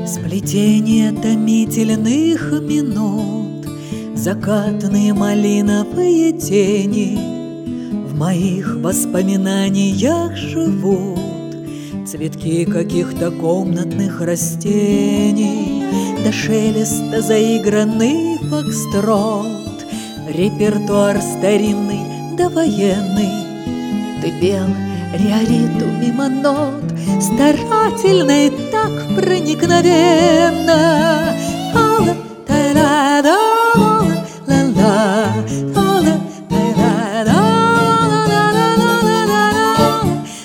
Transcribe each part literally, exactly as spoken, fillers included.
Сплетение томительных минут, закатные малиновые тени в моих воспоминаниях живут. Цветки каких-то комнатных растений, до шелеста заигранный фокстрот, репертуар старинный да военный. Ты пел риориту мимо нот, старательно и так проникновенно. Ала, та-ла-да, ла-ла, ала, та-ла-да, ла-ла-ла-ла-ла-ла,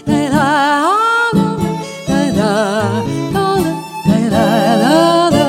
та-ла, ала, та-ла-ла-ла.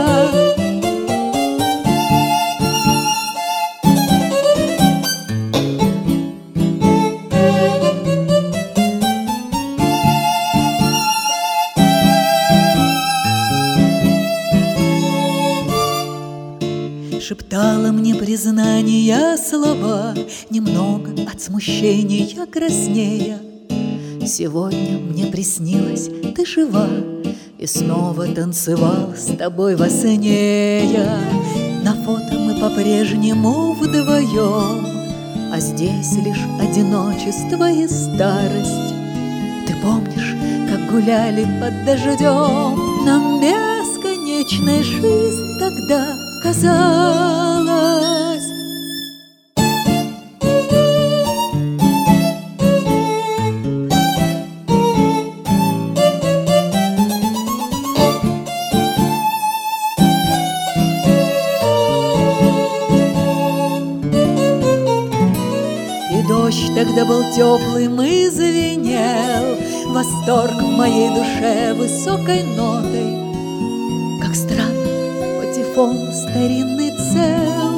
Шептала мне признания слова, немного от смущения краснея. Сегодня мне приснилось, ты жива, и снова танцевал с тобой во сне я. На фото мы по-прежнему вдвоем, а здесь лишь одиночество и старость. Ты помнишь, как гуляли под дождем? Нам бесконечная жизнь тогда казалось. И дождь тогда был теплым и звенел, восторг в моей душе высокой нотой. Как странно, патефон старинный цел,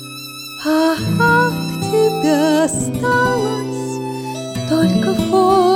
а от тебя осталась только форма.